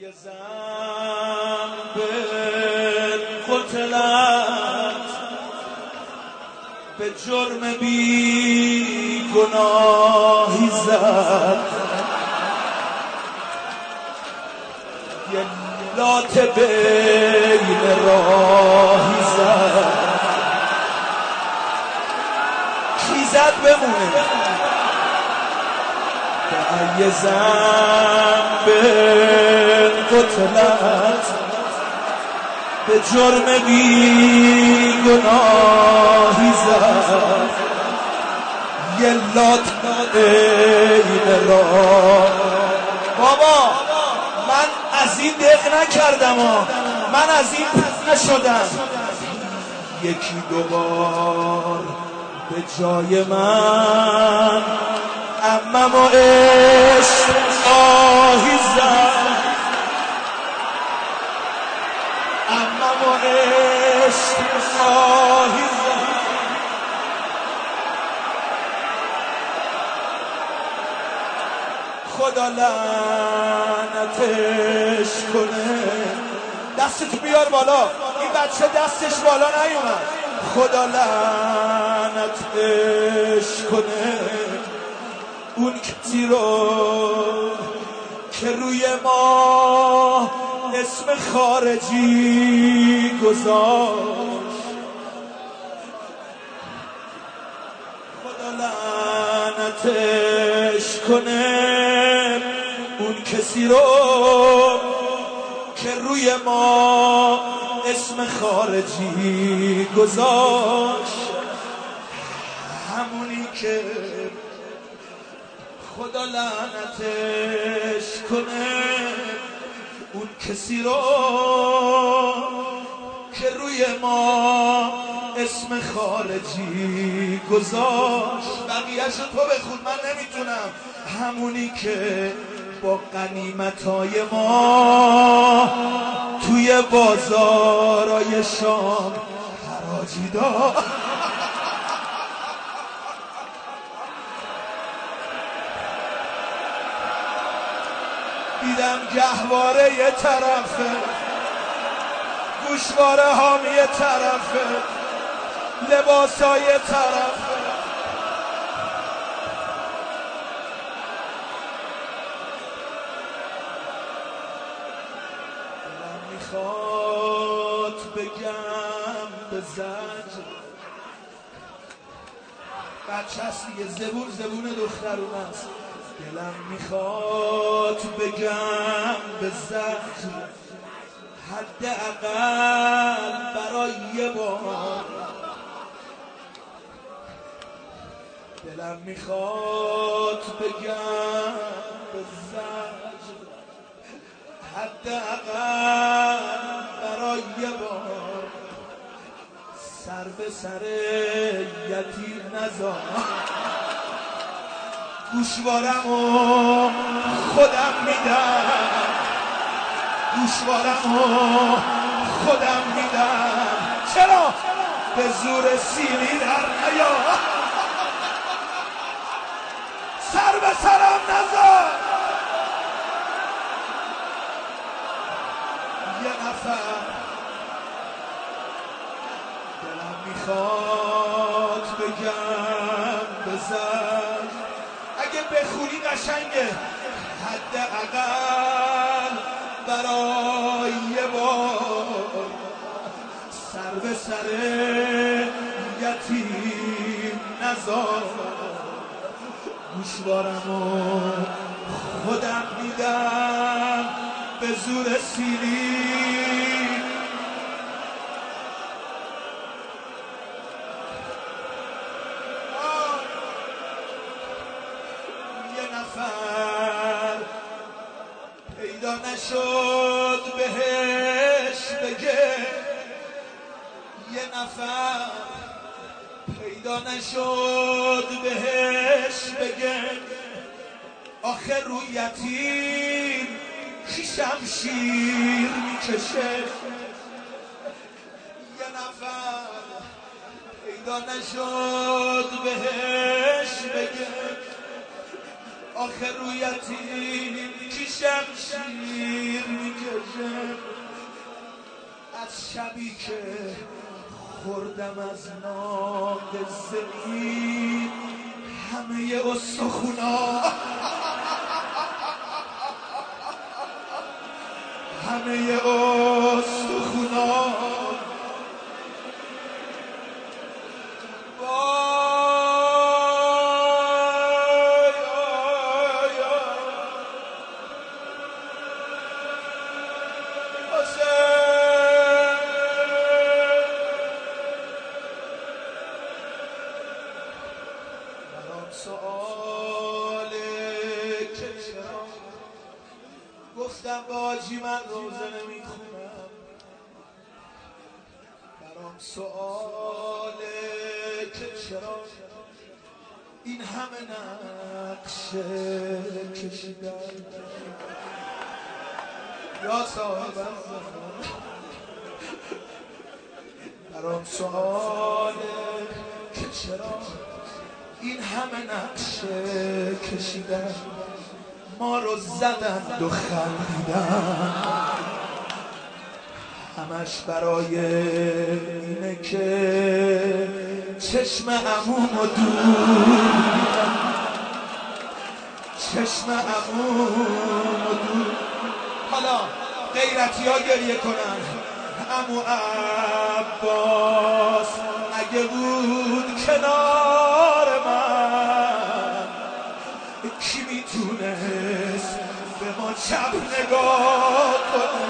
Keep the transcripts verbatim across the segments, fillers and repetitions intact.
یه زن به قتلت به جرم بی گناهی زد، یه لات بین راهی زد. کی زد بمونه؟ یه زن به قتلت به جرم بی گناهی زد، یه لات این راه. بابا من از این دق نکردم ها، من از این پس نشدم. یکی دوبار به جای من عمم و عشق آهی زد، عمم و عشق آهی زد. خدا لعنتش کنه. دستتو بیار بالا، این بچه دستش بالا نیومد. خدا لعنتش کنه اون کسی رو که روی ما اسم خارجی گذاشت. خدا لعنتش کنه اون کسی رو که روی ما اسم خارجی گذاشت. همونی که خدا لعنتش کنه اون کسی رو که روی ما اسم خارجی گذاشت. بقیه‌شو تو بخون، من نمیتونم. همونی که با غنیمتای ما توی بازارای شام حراجی داد. دیدم گهواره یه طرفه، گوشواره هام یه طرفه، لباسا یه طرفه. دلم میخواد بگم به زجر، بچه هست دیگه، زبون زبون دخترون هست. دلم میخواد بگم به زجر، حداقل برای یه بار. دلم میخواد بگم به زجر، حداقل برای یه بار. سر به سر یتیم نذار، گوشوارمو خودم میدم، گوشوارمو خودم میدم. چرا؟ به زور سیلی در نیا، سر به سرم نذار. یه نفر دلم میخواد بگم بزن، اگه بخونی قشنگه. حداقل برای یه بار سر به سر یتیم نذار. گوشوارمو خودم میدم به زور سیلی. پیدا نشد بهش بگه، یه نفر پیدا نشد بهش بگه. آخر رو یتیم کی شمشیر میکشه. یه نفر پیدا نشد بهش بگه، آخر رو یتیم کی شمشیر میکشه. روژه از شبی که خوردم از ناگ زمین همه استخونا همه استخونا سؤاله که چرا گفتم به حاجی من روزه نمیخونم برام سؤاله که چرا این همه نقشه کشیدم یا صاحبم برام سؤاله که چرا این همه نقشه کشیدن ما رو زدند و خندیدن همش برای اینه که چشم عموم و دور چشم عموم و دور حالا غیرتی ها گریه کنن عمو عباس اگه بود کنار من کی میتونست به ما چپ نگاه کنه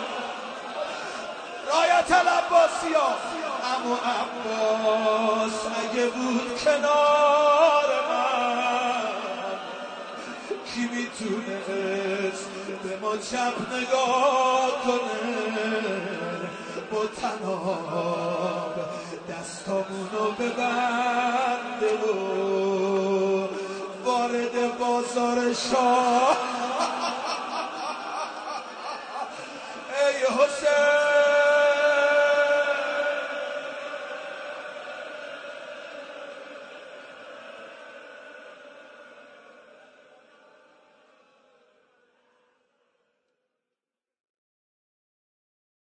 رایت العباسی ها عمو عباس اگه بود کنار من کی میتونست به ما چپ نگاه کنه با تناب دستامونو ببنده و وارد بازار شاه ای حسین